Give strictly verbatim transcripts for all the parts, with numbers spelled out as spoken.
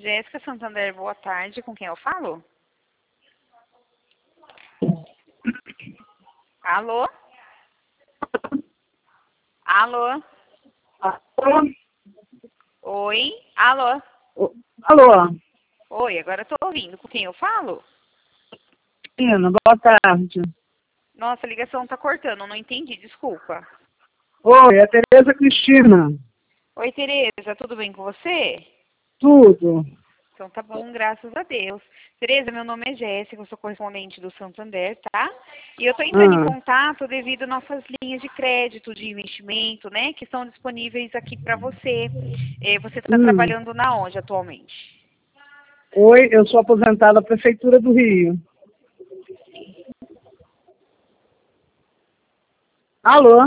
Jéssica Santander, boa tarde. Com quem eu falo? Alô? Alô? Alô? Oi? Alô? Alô? Oi, agora eu tô ouvindo. Com quem eu falo? Cristina, boa tarde. Nossa, a ligação tá cortando, não entendi, desculpa. Oi, é a Tereza Cristina. Oi, Tereza, tudo bem com você? Tudo. Então tá bom, graças a Deus. Tereza, meu nome é Jéssica, eu sou correspondente do Santander, tá? E eu tô entrando em Ah, contato devido às nossas linhas de crédito, de investimento, né? Que estão disponíveis aqui para você. Eh, Você está hum. trabalhando na onde atualmente? Oi, eu sou aposentada da Prefeitura do Rio. Alô?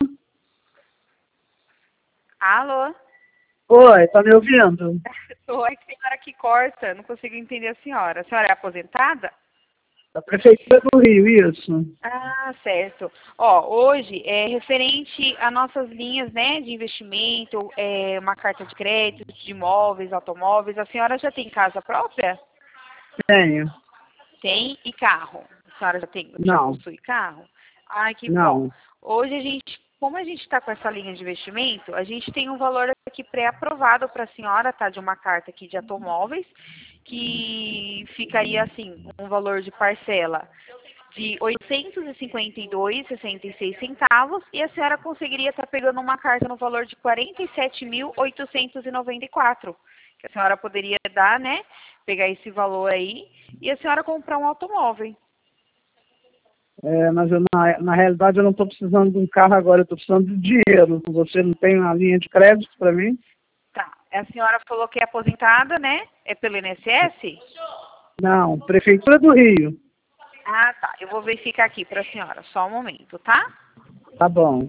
Alô? Oi, tá me ouvindo? Oi, tem hora que corta, não consigo entender a senhora. A senhora é aposentada? Da Prefeitura do Rio, isso. Ah, certo. Ó, hoje é referente a nossas linhas, né, de investimento, é, uma carta de crédito, de imóveis, automóveis. A senhora já tem casa própria? Tenho. Tem. E carro? A senhora já tem, já Não, possui carro? Ai, que bom. não. Hoje a gente, como a gente está com essa linha de investimento, a gente tem um valor aqui pré-aprovado para a senhora, tá? De uma carta aqui de automóveis, que ficaria assim, um valor de parcela de oitocentos e cinquenta e dois reais e sessenta e seis centavos e a senhora conseguiria estar pegando uma carta no valor de quarenta e sete mil oitocentos e noventa e quatro, que a senhora poderia dar, né? Pegar esse valor aí e a senhora comprar um automóvel. É, mas eu, na, na realidade eu não estou precisando de um carro agora, eu estou precisando de dinheiro. Você não tem uma linha de crédito para mim? Tá. A senhora falou que é aposentada, né? É pelo I N S S? Não, Prefeitura do Rio. Ah, tá. Eu vou verificar aqui para a senhora. Só um momento, tá? Tá bom.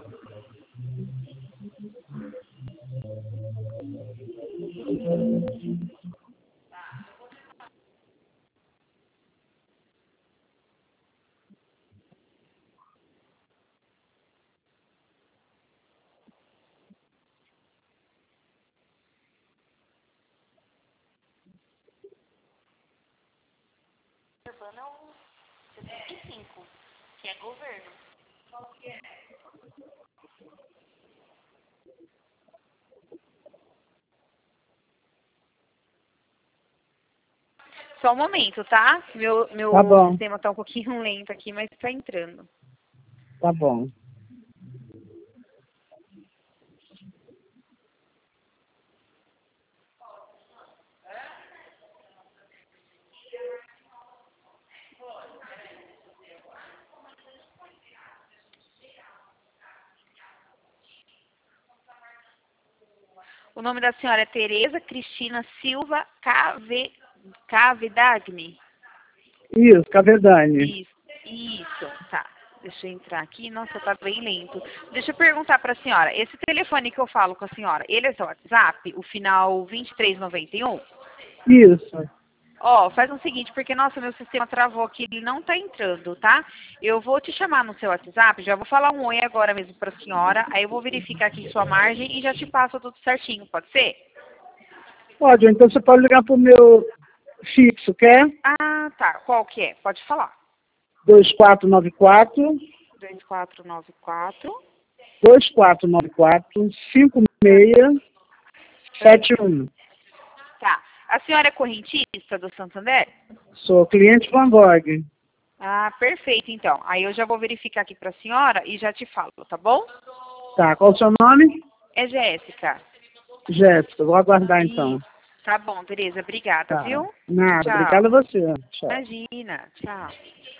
setenta e cinco, que é governo. Só um momento, tá? Meu, Tá meu bom, sistema tá um pouquinho lento aqui, mas tá entrando. tá bom. O nome da senhora é Tereza Cristina Silva Cave, Cavedagni. Isso, Cavedane. Isso, isso, tá. Deixa eu entrar aqui. Nossa, tá bem lento. Deixa eu perguntar para a senhora. Esse telefone que eu falo com a senhora, ele é seu WhatsApp? O final vinte e três noventa e um? Isso. Ó, faz o seguinte, porque, nossa, meu sistema travou aqui, ele não tá entrando, tá? Eu vou te chamar no seu WhatsApp, já vou falar um oi agora mesmo pra senhora, aí eu vou verificar aqui sua margem e já te passo tudo certinho, pode ser? Pode, então você pode ligar para o meu fixo, quer? Ah, tá. Qual que é? Pode falar. dois quatro nove quatro, dois quatro nove quatro. dois quatro nove quatro, cinco seis sete um. Tá. A senhora é correntista do Santander? Sou cliente Van Gogh. Ah, perfeito, então. Aí eu já vou verificar aqui pra senhora e já te falo, tá bom? Tá, qual o seu nome? É Jéssica. Jéssica, vou aguardar então. Isso. Tá bom, Tereza. Obrigada, Tá, viu? nada, obrigada Tchau. a você. Tchau. Imagina. Tchau.